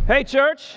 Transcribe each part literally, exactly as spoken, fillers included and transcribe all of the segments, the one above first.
Hey, church.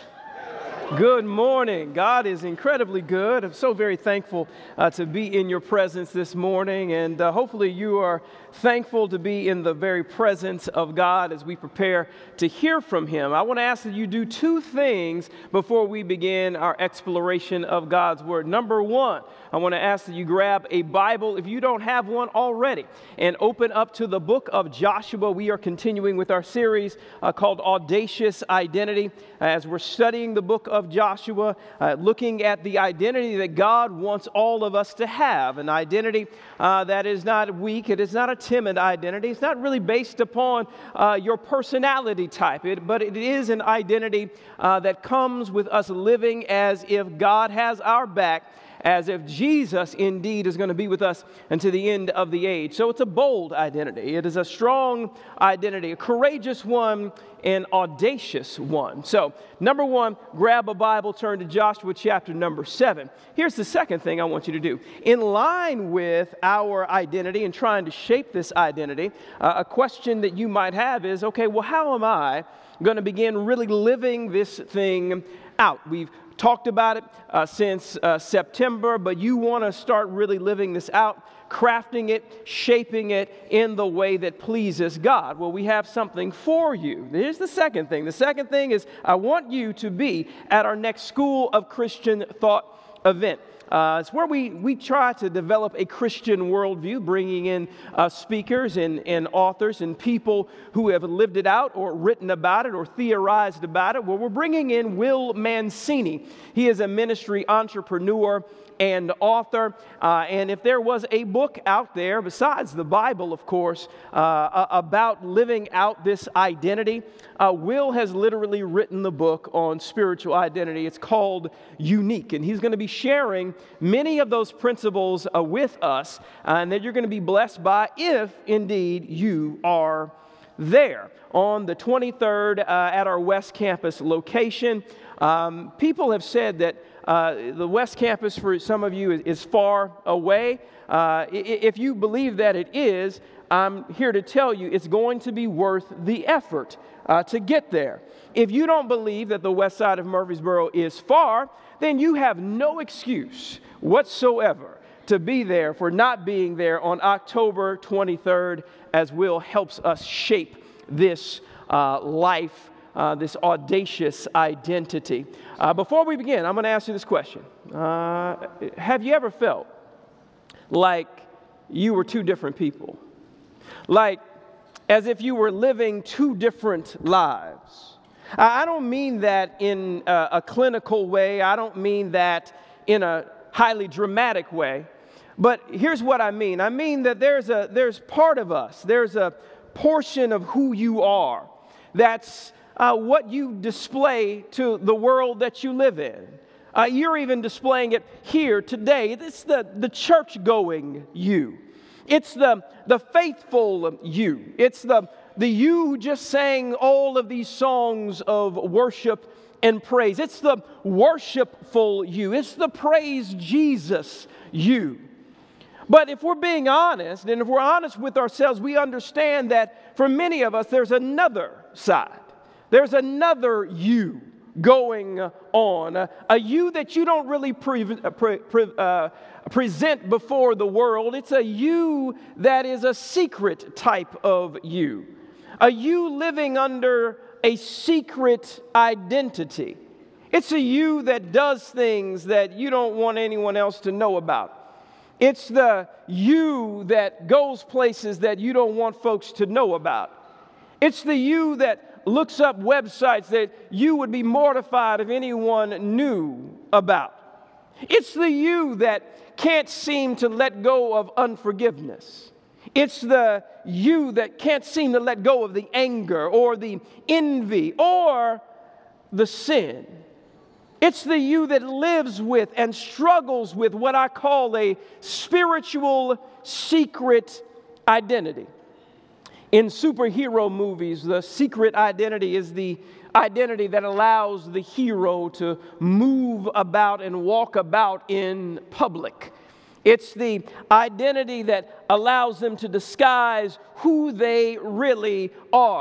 Good morning. God is incredibly good. I'm so very thankful uh, to be in your presence this morning, and uh, hopefully you are thankful to be in the very presence of God as we prepare to hear from Him. I want to ask that you do two things before we begin our exploration of God's Word. Number one, I want to ask that you grab a Bible if you don't have one already and open up to the book of Joshua. We are continuing with our series uh, called Audacious Identity as we're studying the book of Joshua, uh, looking at the identity that God wants all of us to have, an identity uh, that is not weak, it is not a timid identity, it's not really based upon uh, your personality type, it, but it is an identity uh, that comes with us living as if God has our back, as if Jesus indeed is going to be with us until the end of the age. So it's a bold identity. It is a strong identity, a courageous one, an audacious one. So, number one, grab a Bible, turn to Joshua chapter number seven. Here's the second thing I want you to do. In line with our identity and trying to shape this identity, uh, a question that you might have is, okay, well, how am I going to begin really living this thing out? We've talked about it uh, since uh, September, but you want to start really living this out, crafting it, shaping it in the way that pleases God. Well, we have something for you. Here's the second thing. The second thing is I want you to be at our next School of Christian Thought event. Uh, it's where we, we try to develop a Christian worldview, bringing in uh, speakers and, and authors and people who have lived it out or written about it or theorized about it. Well, we're bringing in Will Mancini. He is a ministry entrepreneur and author, uh, and if there was a book out there, besides the Bible, of course, uh, about living out this identity, uh, Will has literally written the book on spiritual identity. It's called Unique, and he's going to be sharing many of those principles uh, with us, uh, and that you're going to be blessed by if, indeed, you are there. On the twenty-third, uh, at our West Campus location, um, people have said that Uh, the West Campus, for some of you, is, is far away. Uh, if you believe that it is, I'm here to tell you it's going to be worth the effort uh, to get there. If you don't believe that the west side of Murfreesboro is far, then you have no excuse whatsoever to be there for not being there on October twenty-third, as Will helps us shape this uh, life Uh, this audacious identity. Uh, before we begin, I'm going to ask you this question. Uh, have you ever felt like you were two different people? Like as if you were living two different lives? I don't mean that in a, a clinical way. I don't mean that in a highly dramatic way. But here's what I mean. I mean that there's a there's part of us, there's a portion of who you are that's Uh, what you display to the world that you live in. Uh, you're even displaying it here today. It's the, the church-going you. It's the, the faithful you. It's the, the you who just sang all of these songs of worship and praise. It's the worshipful you. It's the praise Jesus you. But if we're being honest, and if we're honest with ourselves, we understand that for many of us, there's another side. There's another you going on, a, a you that you don't really pre, pre, pre, uh, present before the world. It's a you that is a secret type of you, a you living under a secret identity. It's a you that does things that you don't want anyone else to know about. It's the you that goes places that you don't want folks to know about. It's the you that looks up websites that you would be mortified if anyone knew about. It's the you that can't seem to let go of unforgiveness. It's the you that can't seem to let go of the anger or the envy or the sin. It's the you that lives with and struggles with what I call a spiritual secret identity. In superhero movies, the secret identity is the identity that allows the hero to move about and walk about in public. It's the identity that allows them to disguise who they really are.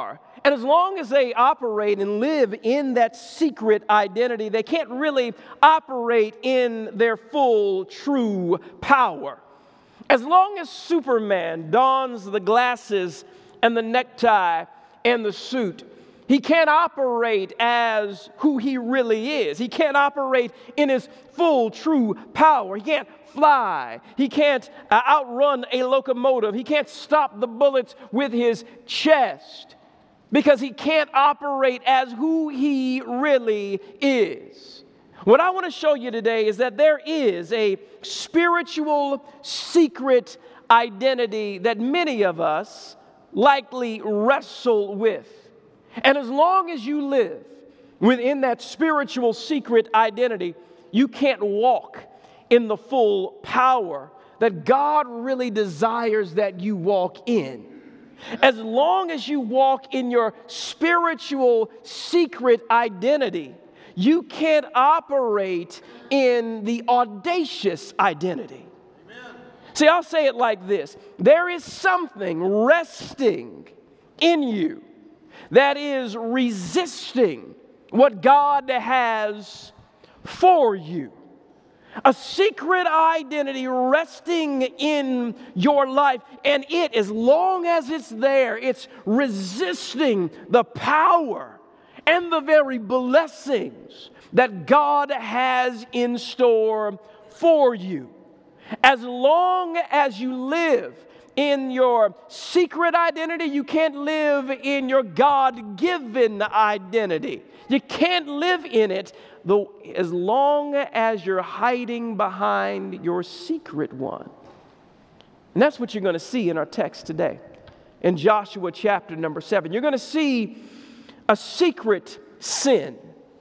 And as long as they operate and live in that secret identity, they can't really operate in their full, true power. As long as Superman dons the glasses and the necktie and the suit, he can't operate as who he really is. He can't operate in his full, true power. He can't fly. He can't uh, outrun a locomotive. He can't stop the bullets with his chest because he can't operate as who he really is. What I want to show you today is that there is a spiritual secret identity that many of us likely wrestle with. And as long as you live within that spiritual secret identity, you can't walk in the full power that God really desires that you walk in. As long as you walk in your spiritual secret identity, you can't operate in the audacious identity. Amen. See, I'll say it like this. There is something resting in you that is resisting what God has for you. A secret identity resting in your life, and it, as long as it's there, it's resisting the power and the very blessings that God has in store for you. As long as you live in your secret identity, you can't live in your God-given identity. You can't live in it though, as long as you're hiding behind your secret one. And that's what you're going to see in our text today. In Joshua chapter number seven, you're going to see a secret sin,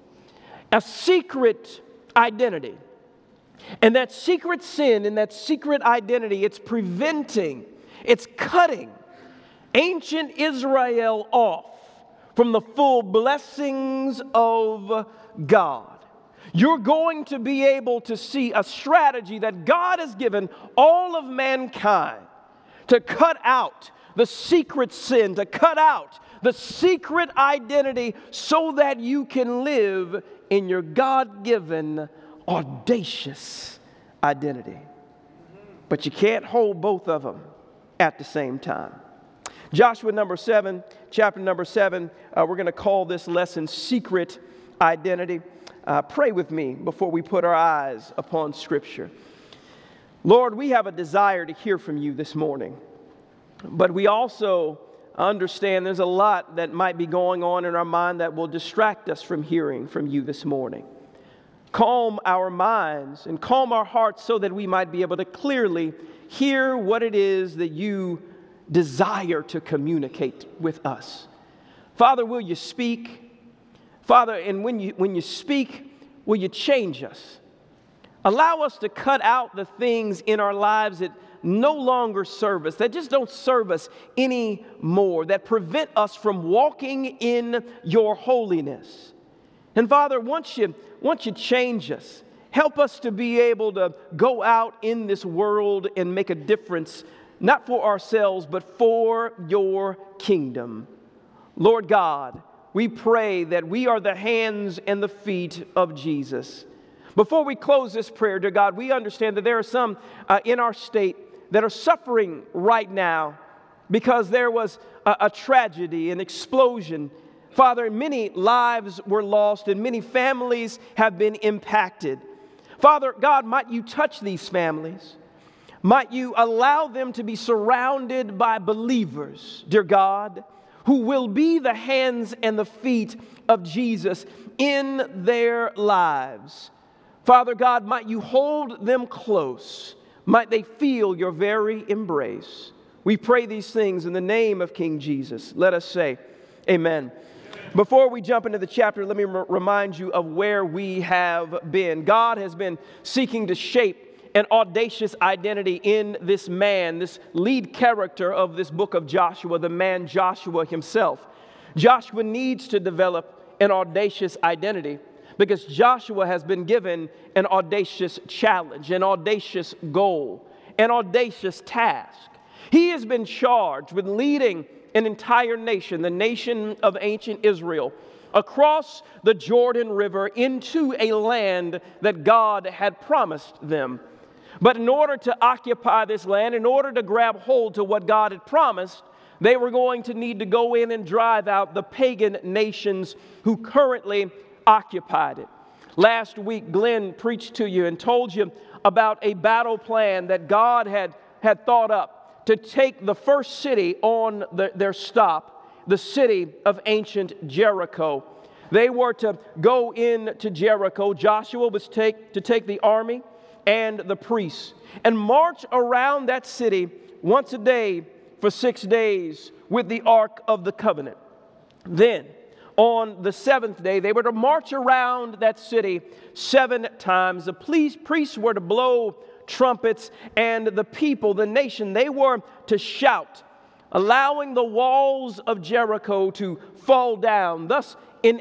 a secret identity. And that secret sin and that secret identity, it's preventing, it's cutting ancient Israel off from the full blessings of God. You're going to be able to see a strategy that God has given all of mankind to cut out the secret sin, to cut out the secret identity so that you can live in your God-given audacious identity. But you can't hold both of them at the same time. Joshua number seven, chapter number seven, uh, we're going to call this lesson Secret Identity. Uh, pray with me before we put our eyes upon Scripture. Lord, we have a desire to hear from you this morning, but we also understand there's a lot that might be going on in our mind that will distract us from hearing from you this morning. Calm our minds and calm our hearts so that we might be able to clearly hear what it is that you desire to communicate with us. Father, will you speak? Father, and when you when you speak, will you change us? Allow us to cut out the things in our lives that no longer serve us, that just don't serve us anymore, that prevent us from walking in your holiness. And Father, once you, once you change us, help us to be able to go out in this world and make a difference, not for ourselves, but for your kingdom. Lord God, we pray that we are the hands and the feet of Jesus. Before we close this prayer, dear God, we understand that there are some uh, in our state that are suffering right now because there was a, a tragedy, an explosion. Father, many lives were lost and many families have been impacted. Father, God, might you touch these families. Might you allow them to be surrounded by believers, dear God, who will be the hands and the feet of Jesus in their lives. Father God, might you hold them close. Might they feel your very embrace. We pray these things in the name of King Jesus. Let us say, amen. Before we jump into the chapter, let me r- remind you of where we have been. God has been seeking to shape an audacious identity in this man, this lead character of this book of Joshua, the man Joshua himself. Joshua needs to develop an audacious identity because Joshua has been given an audacious challenge, an audacious goal, an audacious task. He has been charged with leading an entire nation, the nation of ancient Israel, across the Jordan River into a land that God had promised them. But in order to occupy this land, in order to grab hold to what God had promised, they were going to need to go in and drive out the pagan nations who currently occupied it. Last week, Glenn preached to you and told you about a battle plan that God had, had thought up to take the first city on the, their stop, the city of ancient Jericho. They were to go into Jericho. Joshua was take, to take the army and the priests and march around that city once a day for six days with the Ark of the Covenant. Then, on the seventh day, they were to march around that city seven times. The priests were to blow trumpets, and the people, the nation, they were to shout, allowing the walls of Jericho to fall down, thus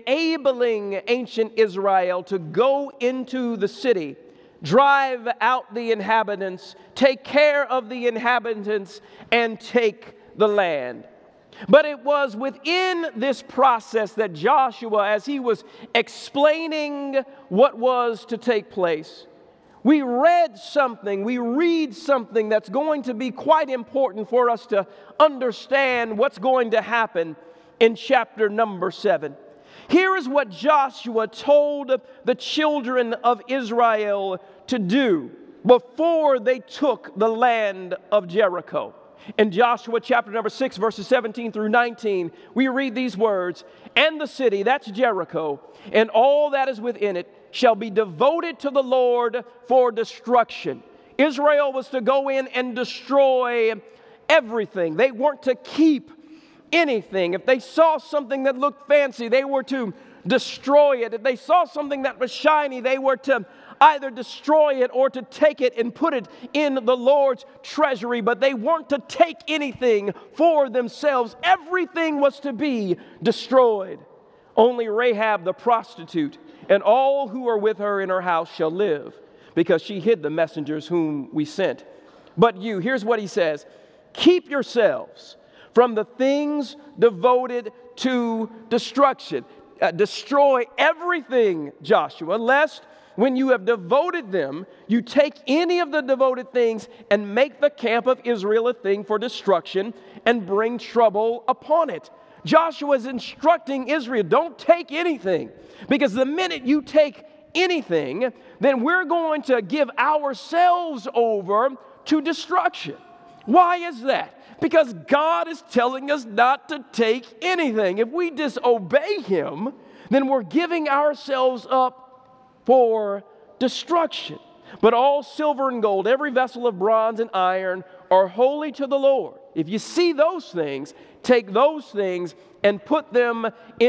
enabling ancient Israel to go into the city, drive out the inhabitants, take care of the inhabitants, and take the land. But it was within this process that Joshua, as he was explaining what was to take place, we read something, we read something that's going to be quite important for us to understand what's going to happen in chapter number seven. Here is what Joshua told the children of Israel to do before they took the land of Jericho. In Joshua chapter number six, verses seventeen through nineteen, we read these words, "And the city," that's Jericho, "and all that is within it shall be devoted to the Lord for destruction." Israel was to go in and destroy everything. They weren't to keep anything. If they saw something that looked fancy, they were to destroy it. If they saw something that was shiny, they were to either destroy it or to take it and put it in the Lord's treasury. But they weren't to take anything for themselves. Everything was to be destroyed. Only Rahab the prostitute and all who are with her in her house shall live, because she hid the messengers whom we sent. But you, here's what he says, keep yourselves from the things devoted to destruction. Uh, destroy everything, Joshua, lest when you have devoted them, you take any of the devoted things and make the camp of Israel a thing for destruction and bring trouble upon it. Joshua is instructing Israel, don't take anything, because the minute you take anything, then we're going to give ourselves over to destruction. Why is that? Because God is telling us not to take anything. If we disobey Him, then we're giving ourselves up for destruction. But all silver and gold, every vessel of bronze and iron, are holy to the Lord. If you see those things, take those things and put them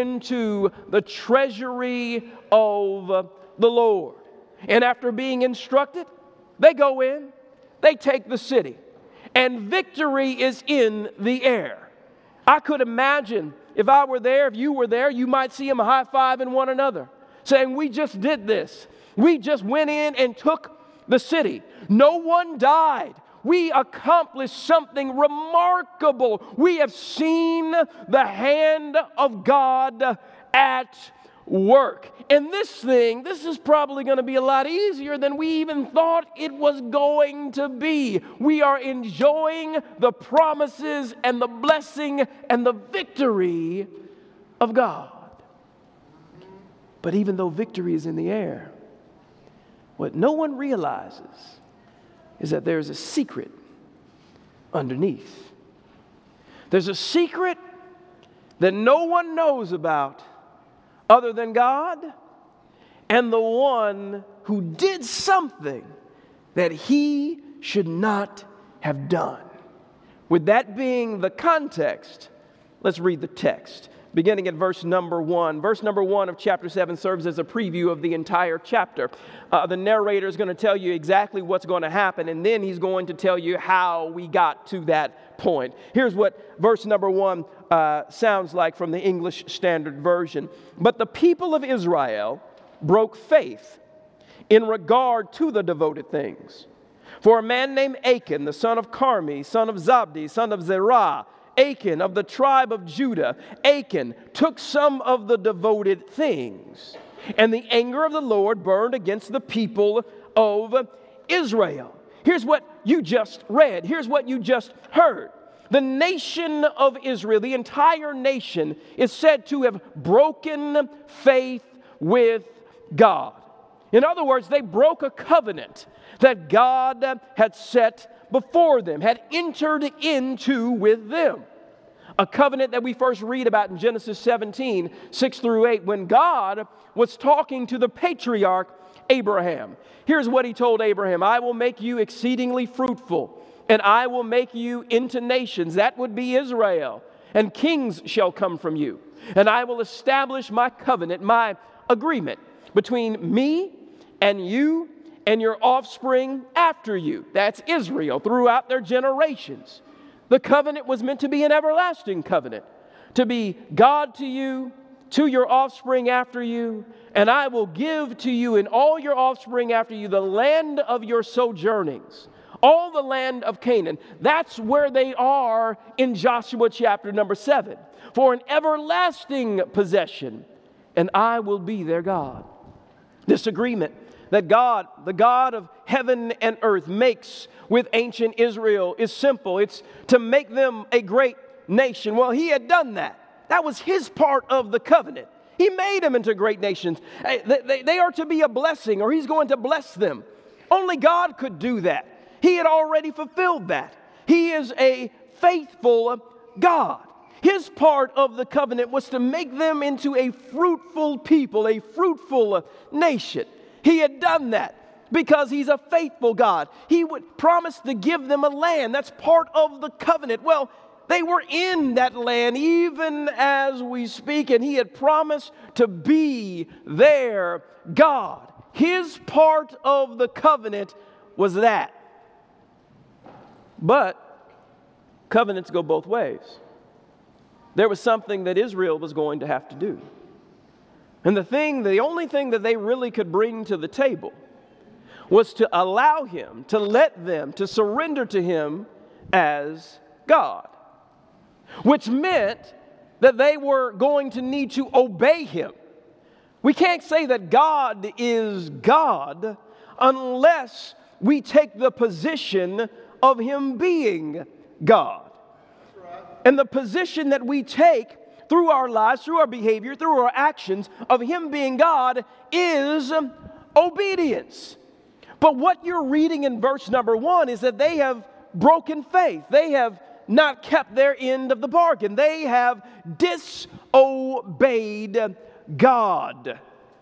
into the treasury of the Lord. And after being instructed, they go in, they take the city, and victory is in the air. I could imagine if I were there, if you were there, you might see them high-fiving one another, saying, we just did this. We just went in and took the city. No one died. We accomplished something remarkable. We have seen the hand of God at work. And this thing, this is probably going to be a lot easier than we even thought it was going to be. We are enjoying the promises and the blessing and the victory of God. But even though victory is in the air, what no one realizes is that there's a secret underneath. There's a secret that no one knows about other than God and the one who did something that he should not have done. With that being the context, let's read the text. Beginning at verse number one. Verse number one of chapter seven serves as a preview of the entire chapter. Uh, the narrator is going to tell you exactly what's going to happen, and then he's going to tell you how we got to that point. Here's what verse number one uh, sounds like from the English Standard Version. But the people of Israel broke faith in regard to the devoted things. For a man named Achan, the son of Carmi, son of Zabdi, son of Zerah, Achan of the tribe of Judah, Achan took some of the devoted things, and the anger of the Lord burned against the people of Israel. Here's what you just read. Here's what you just heard. The nation of Israel, the entire nation, is said to have broken faith with God. In other words, they broke a covenant that God had set before them, had entered into with them. A covenant that we first read about in Genesis seventeen, six through eight, when God was talking to the patriarch Abraham. Here's what he told Abraham: I will make you exceedingly fruitful, and I will make you into nations. That would be Israel. And kings shall come from you. And I will establish my covenant, my agreement between me and you and your offspring after you. That's Israel throughout their generations. The covenant was meant to be an everlasting covenant, to be God to you, to your offspring after you, and I will give to you and all your offspring after you the land of your sojournings, all the land of Canaan. That's where they are in Joshua chapter number seven. For an everlasting possession, and I will be their God. This agreement that God, the God of heaven and earth, makes with ancient Israel is simple. It's to make them a great nation. Well, he had done that. That was his part of the covenant. He made them into great nations. They, they, they are to be a blessing, or he's going to bless them. Only God could do that. He had already fulfilled that. He is a faithful God. His part of the covenant was to make them into a fruitful people, a fruitful nation. He had done that because he's a faithful God. He would promise to give them a land. That's part of the covenant. Well, they were in that land even as we speak, and he had promised to be their God. His part of the covenant was that. But covenants go both ways. There was something that Israel was going to have to do. And the thing, the only thing that they really could bring to the table was to allow him, to let them, to surrender to him as God. Which meant that they were going to need to obey him. We can't say that God is God unless we take the position of him being God. And the position that we take through our lives, through our behavior, through our actions of him being God is obedience. But what you're reading in verse number one is that they have broken faith. They have not kept their end of the bargain. They have disobeyed God.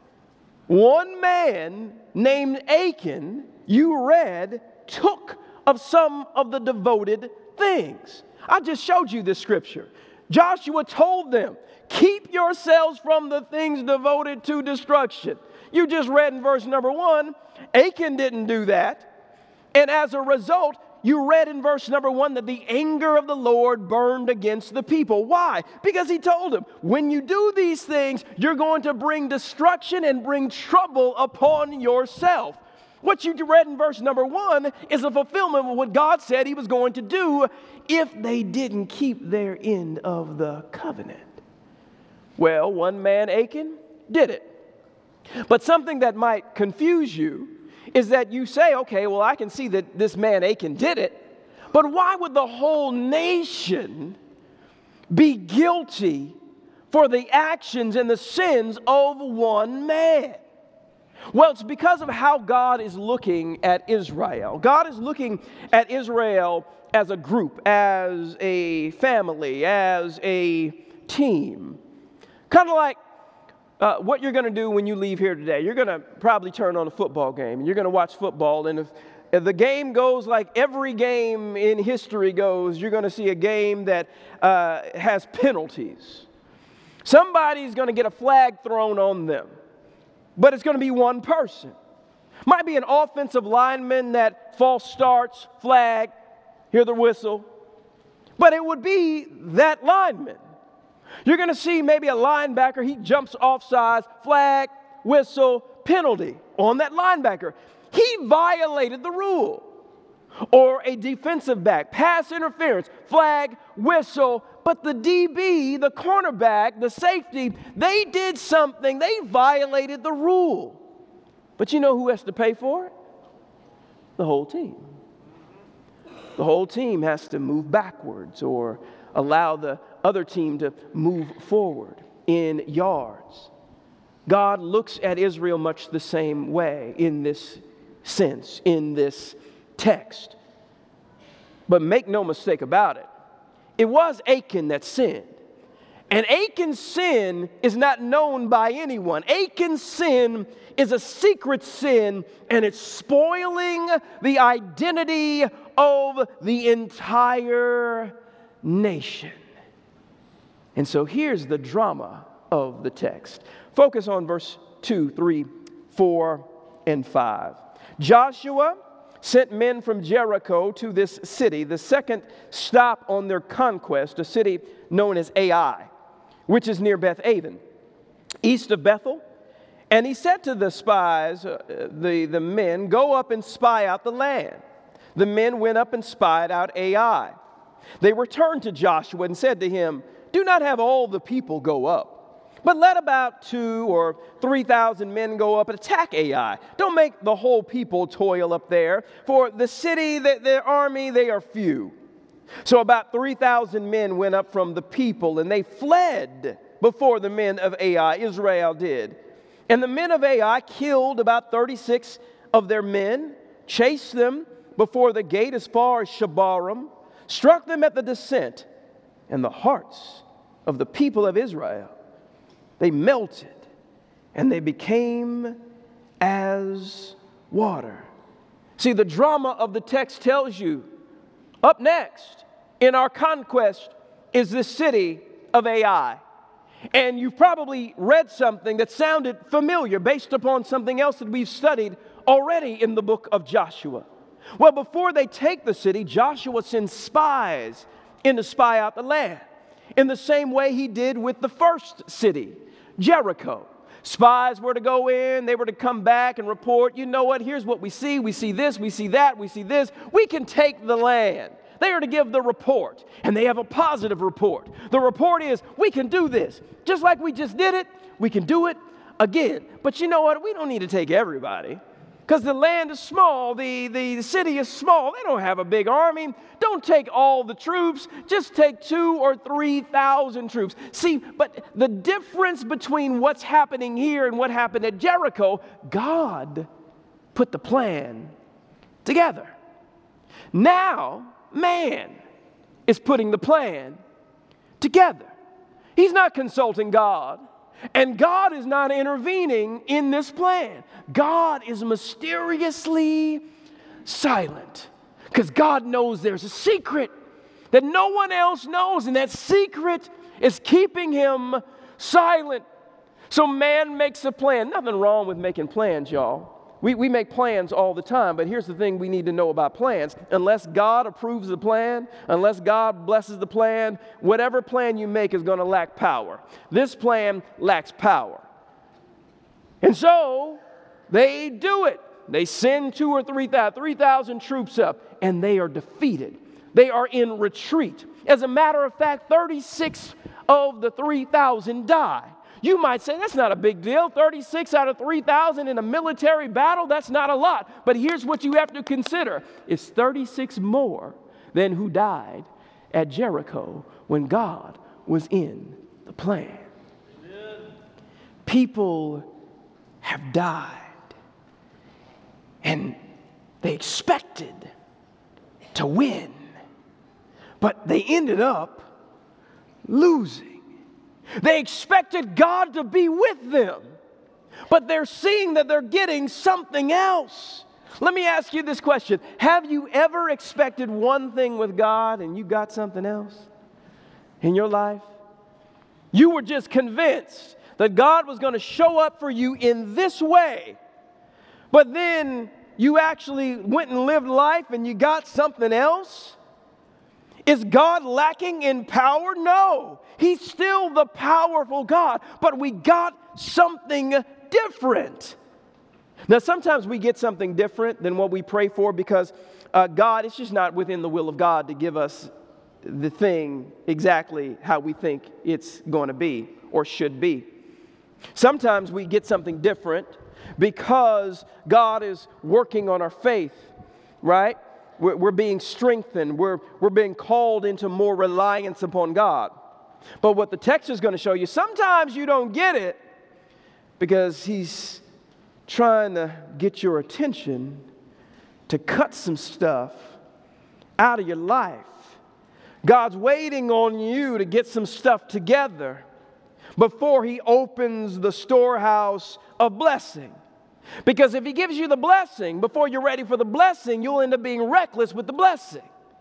One man named Achan, you read, took of some of the devoted things. I just showed you this scripture. Joshua told them, keep yourselves from the things devoted to destruction. You just read in verse number one, Achan didn't do that. And as a result, you read in verse number one that the anger of the Lord burned against the people. Why? Because he told them, when you do these things, you're going to bring destruction and bring trouble upon yourself. What you read in verse number one is a fulfillment of what God said he was going to do if they didn't keep their end of the covenant. Well, one man, Achan, did it. But something that might confuse you is that you say, okay, well, I can see that this man Achan did it, but why would the whole nation be guilty for the actions and the sins of one man? Well, it's because of how God is looking at Israel. God is looking at Israel as a group, as a family, as a team. Kind of like uh, what you're going to do when you leave here today. You're going to probably turn on a football game, and you're going to watch football, and if, if the game goes like every game in history goes, you're going to see a game that uh, has penalties. Somebody's going to get a flag thrown on them. But it's going to be one person. Might be an offensive lineman that false starts, flag, hear the whistle. But it would be that lineman. You're going to see maybe a linebacker, he jumps offsides, flag, whistle, penalty on that linebacker. He violated the rule. or a defensive back, pass interference, flag, whistle. But the D B, the cornerback, the safety, they did something. They violated the rule. But you know who has to pay for it? The whole team. The whole team has to move backwards or allow the other team to move forward in yards. God looks at Israel much the same way in this sense, in this text. But make no mistake about it, it was Achan that sinned. And Achan's sin is not known by anyone. Achan's sin is a secret sin, and it's spoiling the identity of the entire nation. And so here's the drama of the text. Focus on verse two, three, four, and five. Joshua sent men from Jericho to this city, the second stop on their conquest, a city known as Ai, which is near Beth Aven, east of Bethel. And he said to the spies, uh, the, the men, go up and spy out the land. The men went up and spied out Ai. They returned to Joshua and said to him, do not have all the people go up, but let about two or three thousand men go up and attack Ai. Don't make the whole people toil up there, for the city, the, their army, they are few. So about three thousand men went up from the people, and they fled before the men of Ai. Israel did. And the men of Ai killed about thirty-six of their men, chased them before the gate as far as Shebarim, struck them at the descent, and the hearts of the people of Israel, they melted, and they became as water. See, the drama of the text tells you, up next in our conquest is this city of Ai. And you've probably read something that sounded familiar based upon something else that we've studied already in the book of Joshua. Well, before they take the city, Joshua sends spies in to spy out the land, in the same way he did with the first city, Jericho. Spies were to go in, they were to come back and report, you know what, here's what we see, we see this, we see that, we see this, we can take the land. They are to give the report, and they have a positive report. The report is, we can do this. Just like we just did it, we can do it again. But you know what, we don't need to take everybody, because the land is small, the, the, the city is small. They don't have a big army. Don't take all the troops. Just take two or three thousand troops. See, but the difference between what's happening here and what happened at Jericho, God put the plan together. Now, man is putting the plan together. He's not consulting God. And God is not intervening in this plan. God is mysteriously silent because God knows there's a secret that no one else knows, and that secret is keeping him silent. So man makes a plan. Nothing wrong with making plans, y'all. We, we make plans all the time, but here's the thing we need to know about plans. Unless God approves the plan, unless God blesses the plan, whatever plan you make is going to lack power. This plan lacks power. And so they do it. They send two or three thousand, three thousand troops up, and they are defeated. They are in retreat. As a matter of fact, thirty-six of the three thousand die. You might say, that's not a big deal. thirty-six out of three thousand in a military battle, that's not a lot. But here's what you have to consider. It's thirty-six more than who died at Jericho when God was in the plan. Amen. People have died, and they expected to win, but they ended up losing. They expected God to be with them, but they're seeing that they're getting something else. Let me ask you this question. Have you ever expected one thing with God and you got something else in your life? You were just convinced that God was going to show up for you in this way, but then you actually went and lived life and you got something else? Is God lacking in power? No. He's still the powerful God, but we got something different. Now, sometimes we get something different than what we pray for because uh, God, it's just not within the will of God to give us the thing exactly how we think it's going to be or should be. Sometimes we get something different because God is working on our faith, right? We're, we're being strengthened. We're, we're being called into more reliance upon God. But what the text is going to show you, sometimes you don't get it because He's trying to get your attention to cut some stuff out of your life. God's waiting on you to get some stuff together before He opens the storehouse of blessing. Because if He gives you the blessing before you're ready for the blessing, you'll end up being reckless with the blessing.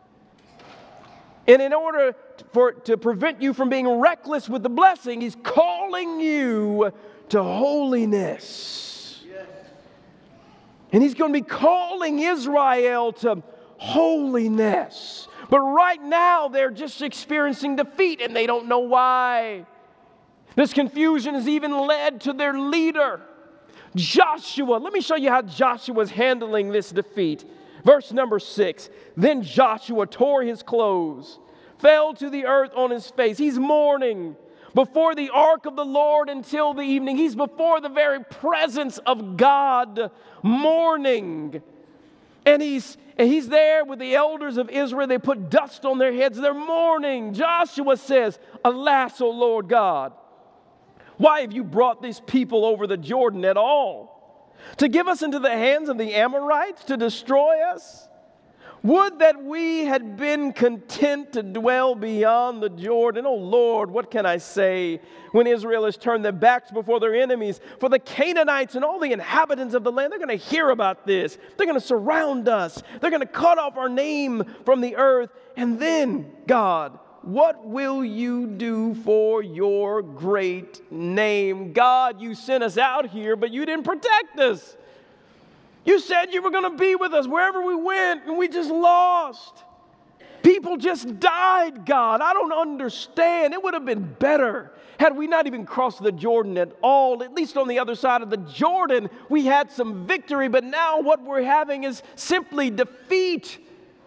And in order for to prevent you from being reckless with the blessing, He's calling you to holiness. Yes. And He's going to be calling Israel to holiness. But right now, they're just experiencing defeat, and they don't know why. This confusion has even led to their leader, Joshua. Let me show you how Joshua is handling this defeat. Verse number six. Then Joshua tore his clothes, fell to the earth on his face. He's mourning before the ark of the Lord until the evening. He's before the very presence of God, mourning. And he's, and he's there with the elders of Israel. They put dust on their heads. They're mourning. Joshua says, "Alas, O Lord God, why have you brought these people over the Jordan at all? To give us into the hands of the Amorites to destroy us? Would that we had been content to dwell beyond the Jordan. Oh Lord, what can I say when Israel has turned their backs before their enemies? For the Canaanites and all the inhabitants of the land, they're going to hear about this. They're going to surround us. They're going to cut off our name from the earth. And then, God, what will you do for your great name? God, you sent us out here, but you didn't protect us. You said you were going to be with us wherever we went, and we just lost. People just died, God. I don't understand. It would have been better had we not even crossed the Jordan at all. At least on the other side of the Jordan, we had some victory, but now what we're having is simply defeat.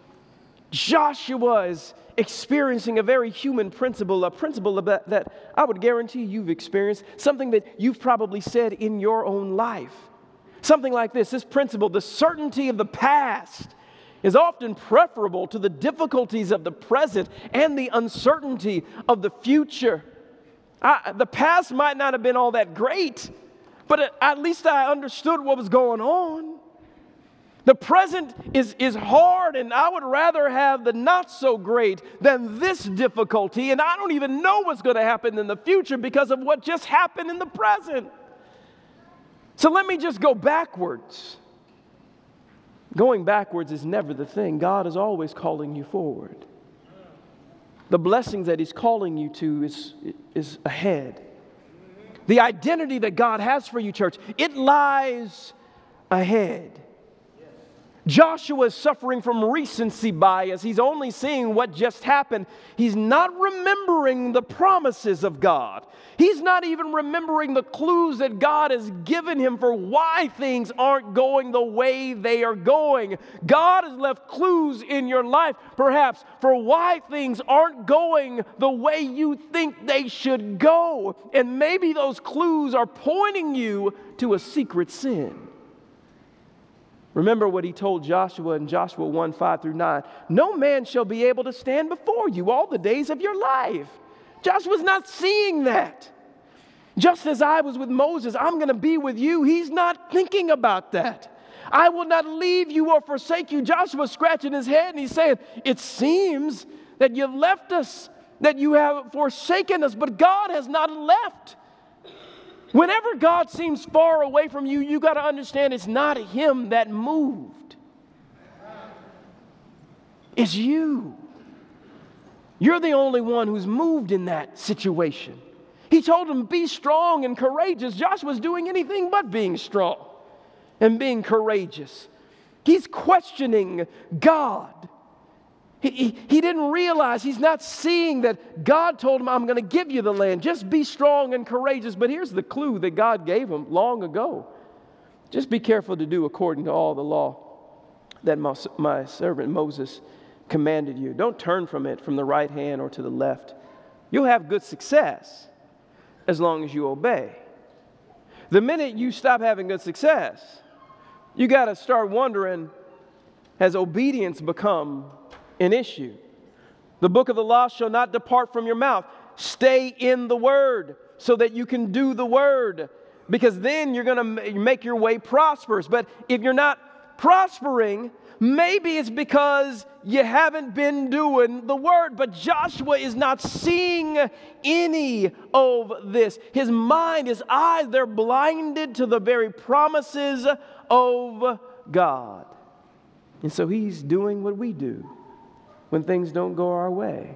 Joshua is experiencing a very human principle, a principle that, that I would guarantee you've experienced, something that you've probably said in your own life. Something like this, this principle, the certainty of the past is often preferable to the difficulties of the present and the uncertainty of the future. I, the past might not have been all that great, but at least I understood what was going on. The present is, is hard, and I would rather have the not so great than this difficulty, and I don't even know what's going to happen in the future because of what just happened in the present. So let me just go backwards. Going backwards is never the thing. God is always calling you forward. The blessings that He's calling you to is, is ahead. The identity that God has for you, church, it lies ahead. Joshua is suffering from recency bias. He's only seeing what just happened. He's not remembering the promises of God. He's not even remembering the clues that God has given him for why things aren't going the way they are going. God has left clues in your life, perhaps, for why things aren't going the way you think they should go. And maybe those clues are pointing you to a secret sin. Remember what He told Joshua in Joshua one, five through nine. No man shall be able to stand before you all the days of your life. Joshua's not seeing that. Just as I was with Moses, I'm going to be with you. He's not thinking about that. I will not leave you or forsake you. Joshua's scratching his head and he's saying, it seems that you've left us, that you have forsaken us, but God has not left. Whenever God seems far away from you, you got to understand it's not Him that moved. It's you. You're the only one who's moved in that situation. He told him, be strong and courageous. Joshua's doing anything but being strong and being courageous. He's questioning God. He, he, he didn't realize, he's not seeing that God told him, I'm going to give you the land. Just be strong and courageous. But here's the clue that God gave him long ago. Just be careful to do according to all the law that my, my servant Moses commanded you. Don't turn from it from the right hand or to the left. You'll have good success as long as you obey. The minute you stop having good success, you got to start wondering, has obedience become an issue? The book of the law shall not depart from your mouth. Stay in the word so that you can do the word, because then you're going to make your way prosperous. But if you're not prospering, maybe it's because you haven't been doing the word. But Joshua is not seeing any of this. His mind, his eyes, they're blinded to the very promises of God. And so he's doing what we do when things don't go our way.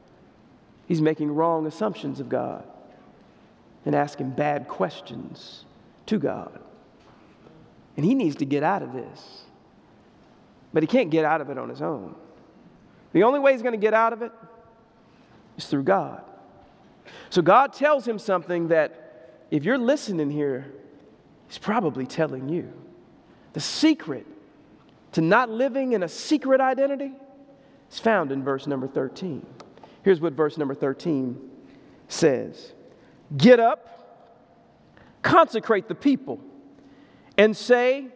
He's making wrong assumptions of God and asking bad questions to God. And he needs to get out of this. But he can't get out of it on his own. The only way he's going to get out of it is through God. So God tells him something that, if you're listening here, he's probably telling you. The secret to not living in a secret identity is found in verse number thirteen. Here's what verse number thirteen says. Get up, consecrate the people, and say,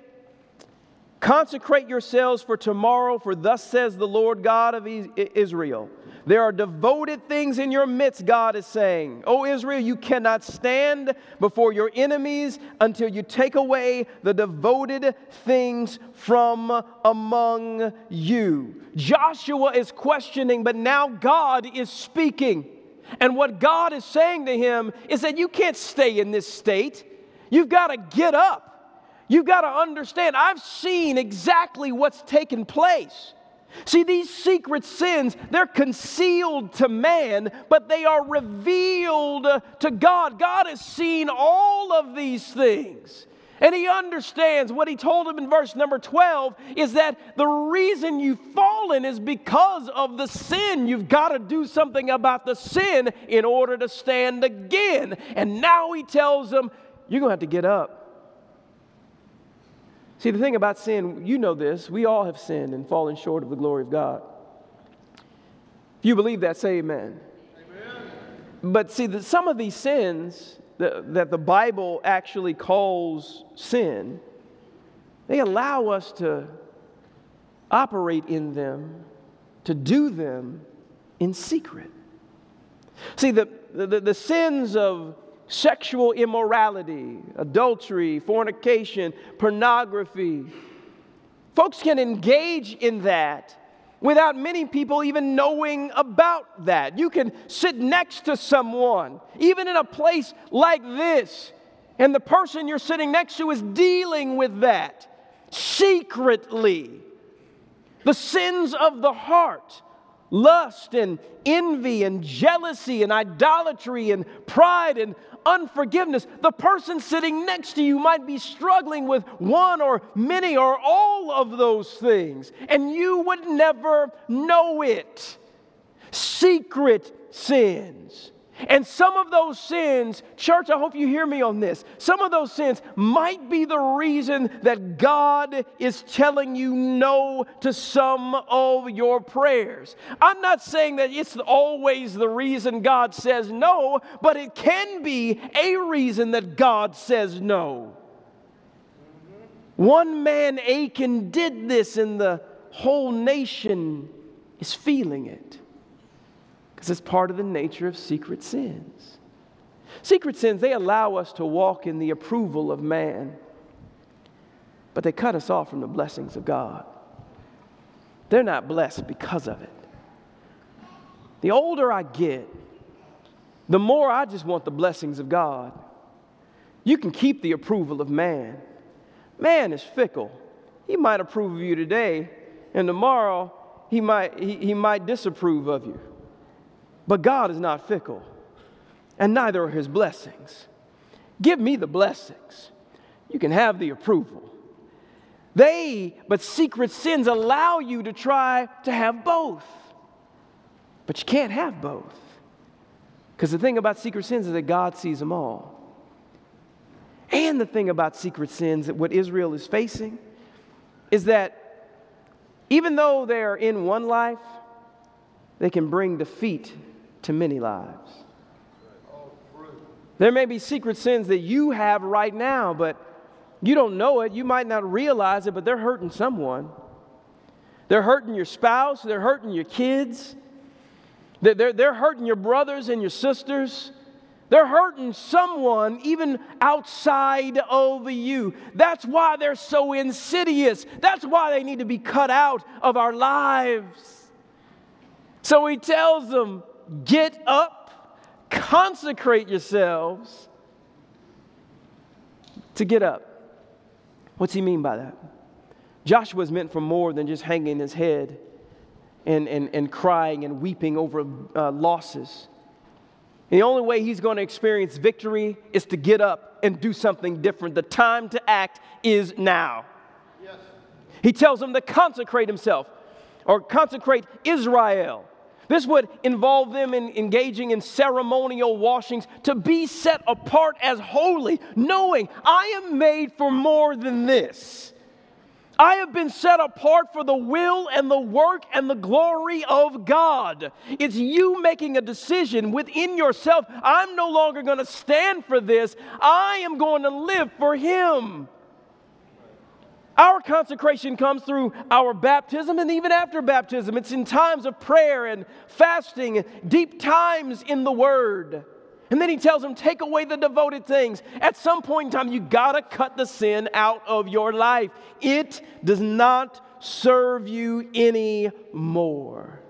consecrate yourselves for tomorrow, for thus says the Lord God of Israel. There are devoted things in your midst, God is saying. O Israel, you cannot stand before your enemies until you take away the devoted things from among you. Joshua is questioning, but now God is speaking. And what God is saying to him is that you can't stay in this state. You've got to get up. You've got to understand, I've seen exactly what's taken place. See, these secret sins, they're concealed to man, but they are revealed to God. God has seen all of these things. And he understands what he told him in verse number twelve is that the reason you've fallen is because of the sin. You've got to do something about the sin in order to stand again. And now he tells them, you're going to have to get up. See, the thing about sin, you know this, we all have sinned and fallen short of the glory of God. If you believe that, say amen. Amen. But see, the, some of these sins that, that the Bible actually calls sin, they allow us to operate in them, to do them in secret. See, the, the, the sins of sexual immorality, adultery, fornication, pornography. Folks can engage in that without many people even knowing about that. You can sit next to someone, even in a place like this, and the person you're sitting next to is dealing with that secretly. The sins of the heart. Lust and envy and jealousy and idolatry and pride and unforgiveness. The person sitting next to you might be struggling with one or many or all of those things, and you would never know it. Secret sins. And some of those sins, church, I hope you hear me on this. Some of those sins might be the reason that God is telling you no to some of your prayers. I'm not saying that it's always the reason God says no, but it can be a reason that God says no. One man, Achan, did this, and the whole nation is feeling it. Because it's part of the nature of secret sins. Secret sins, they allow us to walk in the approval of man, but they cut us off from the blessings of God. They're not blessed because of it. The older I get, the more I just want the blessings of God. You can keep the approval of man. Man is fickle. He might approve of you today, and tomorrow he might, he, he might disapprove of you. But God is not fickle, and neither are his blessings. Give me the blessings. You can have the approval. They, but secret sins allow you to try to have both. But you can't have both. Because the thing about secret sins is that God sees them all. And the thing about secret sins, that what Israel is facing, is that even though they are in one life, they can bring defeat to many lives. There may be secret sins that you have right now, but you don't know it. You might not realize it, but they're hurting someone. They're hurting your spouse. They're hurting your kids. They're, they're, they're hurting your brothers and your sisters. They're hurting someone even outside of you. That's why they're so insidious. That's why they need to be cut out of our lives. So he tells them, get up, consecrate yourselves to get up. What's he mean by that? Joshua's meant for more than just hanging his head and, and, and crying and weeping over uh, losses. The only way he's going to experience victory is to get up and do something different. The time to act is now. Yes. He tells them to consecrate himself or consecrate Israel. This would involve them in engaging in ceremonial washings to be set apart as holy, knowing I am made for more than this. I have been set apart for the will and the work and the glory of God. It's you making a decision within yourself. I'm no longer going to stand for this. I am going to live for Him. Our consecration comes through our baptism and even after baptism. It's in times of prayer and fasting, deep times in the Word. And then he tells them, take away the devoted things. At some point in time, you got to cut the sin out of your life. It does not serve you anymore.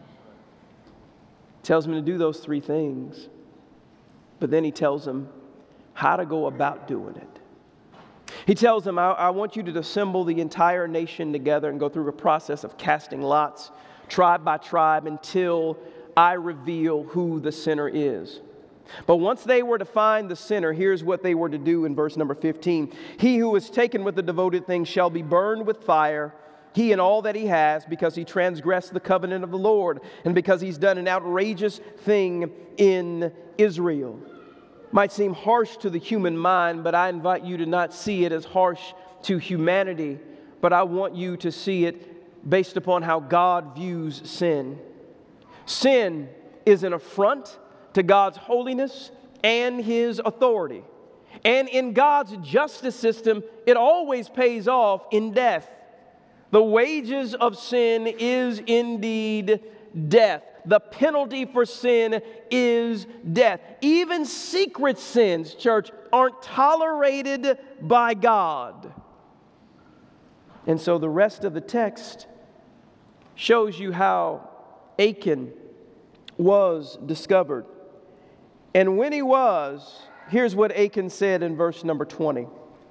He tells them to do those three things. But then he tells them how to go about doing it. He tells them, I, I want you to assemble the entire nation together and go through a process of casting lots, tribe by tribe, until I reveal who the sinner is. But once they were to find the sinner, here's what they were to do in verse number fifteen. He who is taken with the devoted things shall be burned with fire, he and all that he has, because he transgressed the covenant of the Lord, and because he's done an outrageous thing in Israel. Might seem harsh to the human mind, but I invite you to not see it as harsh to humanity, but I want you to see it based upon how God views sin. Sin is an affront to God's holiness and His authority. And in God's justice system, it always pays off in death. The wages of sin is indeed death. The penalty for sin is death. Even secret sins, church, aren't tolerated by God. And so the rest of the text shows you how Achan was discovered. And when he was, here's what Achan said in verse number twenty.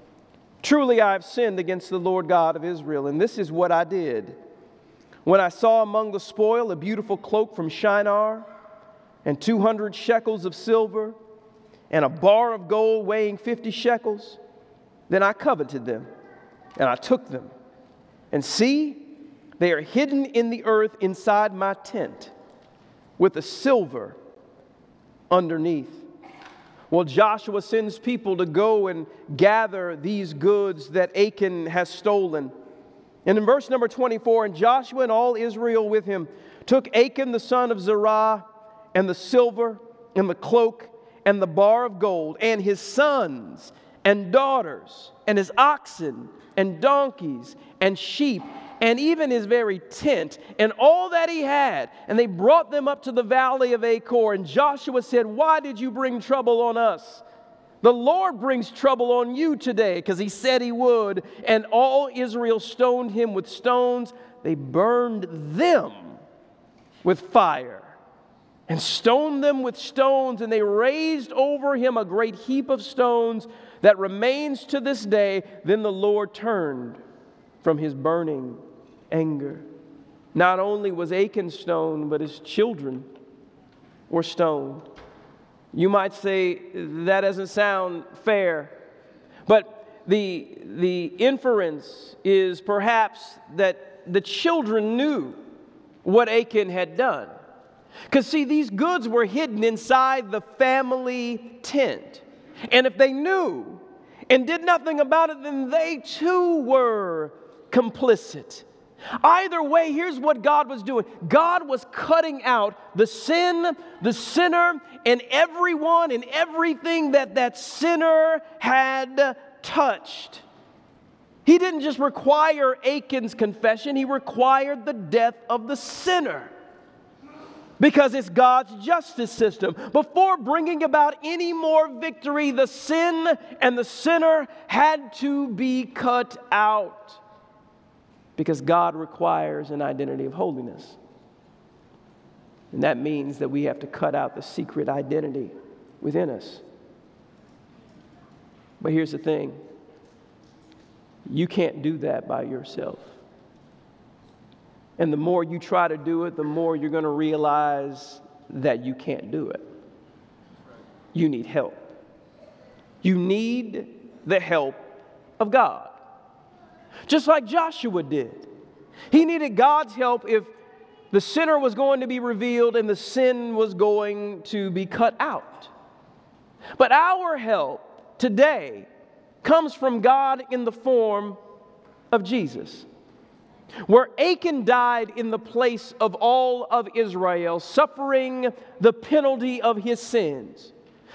Truly I have sinned against the Lord God of Israel, and this is what I did. When I saw among the spoil a beautiful cloak from Shinar, and two hundred shekels of silver, and a bar of gold weighing fifty shekels, then I coveted them, and I took them. And see, they are hidden in the earth inside my tent, with the silver underneath. Well, Joshua sends people to go and gather these goods that Achan has stolen. And in verse number twenty-four, and Joshua and all Israel with him took Achan the son of Zerah, and the silver, and the cloak, and the bar of gold, and his sons, and daughters, and his oxen, and donkeys, and sheep, and even his very tent, and all that he had. And they brought them up to the valley of Achor. And Joshua said, why did you bring trouble on us? The Lord brings trouble on you today, because he said he would. And all Israel stoned him with stones. They burned them with fire and stoned them with stones. And they raised over him a great heap of stones that remains to this day. Then the Lord turned from his burning anger. Not only was Achan stoned, but his children were stoned. You might say that doesn't sound fair, but the, the inference is perhaps that the children knew what Achan had done. Because see, these goods were hidden inside the family tent. And if they knew and did nothing about it, then they too were complicit. Either way, here's what God was doing. God was cutting out the sin, the sinner, and everyone and everything that that sinner had touched. He didn't just require Achan's confession, he required the death of the sinner. Because it's God's justice system. Before bringing about any more victory, the sin and the sinner had to be cut out. Because God requires an identity of holiness. And that means that we have to cut out the secret identity within us. But here's the thing. You can't do that by yourself. And the more you try to do it, the more you're going to realize that you can't do it. You need help. You need the help of God. Just like Joshua did. He needed God's help if the sinner was going to be revealed and the sin was going to be cut out. But our help today comes from God in the form of Jesus. Where Achan died in the place of all of Israel, suffering the penalty of his sins,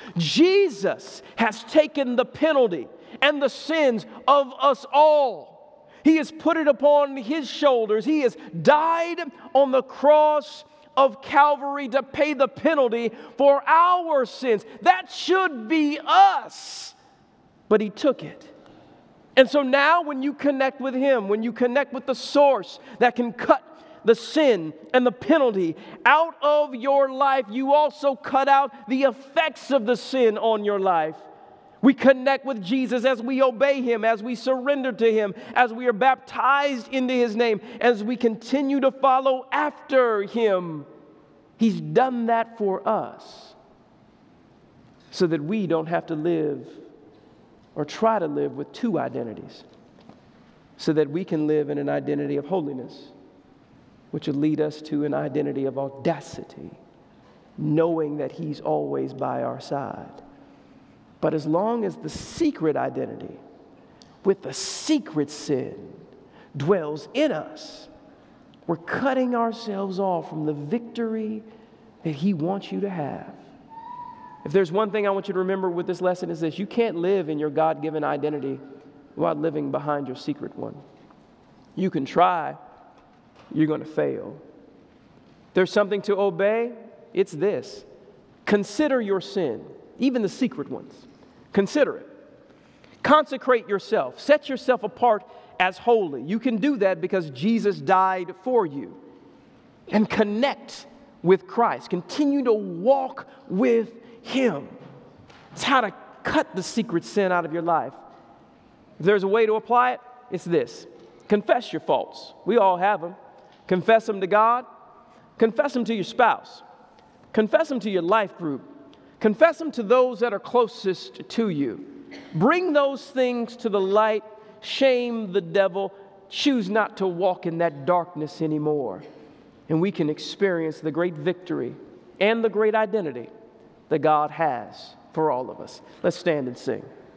Jesus has taken the penalty and the sins of us all. He has put it upon his shoulders. He has died on the cross of Calvary to pay the penalty for our sins. That should be us, but he took it. And so now when you connect with him, when you connect with the source that can cut the sin and the penalty out of your life, you also cut out the effects of the sin on your life. We connect with Jesus as we obey him, as we surrender to him, as we are baptized into his name, as we continue to follow after him. He's done that for us so that we don't have to live or try to live with two identities, so that we can live in an identity of holiness, which will lead us to an identity of audacity, knowing that he's always by our side. But as long as the secret identity with the secret sin dwells in us, we're cutting ourselves off from the victory that he wants you to have. If there's one thing I want you to remember with this lesson is this: you can't live in your God-given identity while living behind your secret one. You can try, you're going to fail. There's something to obey, it's this. Consider your sin, even the secret ones. Consider it. Consecrate yourself. Set yourself apart as holy. You can do that because Jesus died for you. And connect with Christ. Continue to walk with him. It's how to cut the secret sin out of your life. If there's a way to apply it, it's this. Confess your faults. We all have them. Confess them to God. Confess them to your spouse. Confess them to your life group. Confess them to those that are closest to you. Bring those things to the light. Shame the devil. Choose not to walk in that darkness anymore. And we can experience the great victory and the great identity that God has for all of us. Let's stand and sing.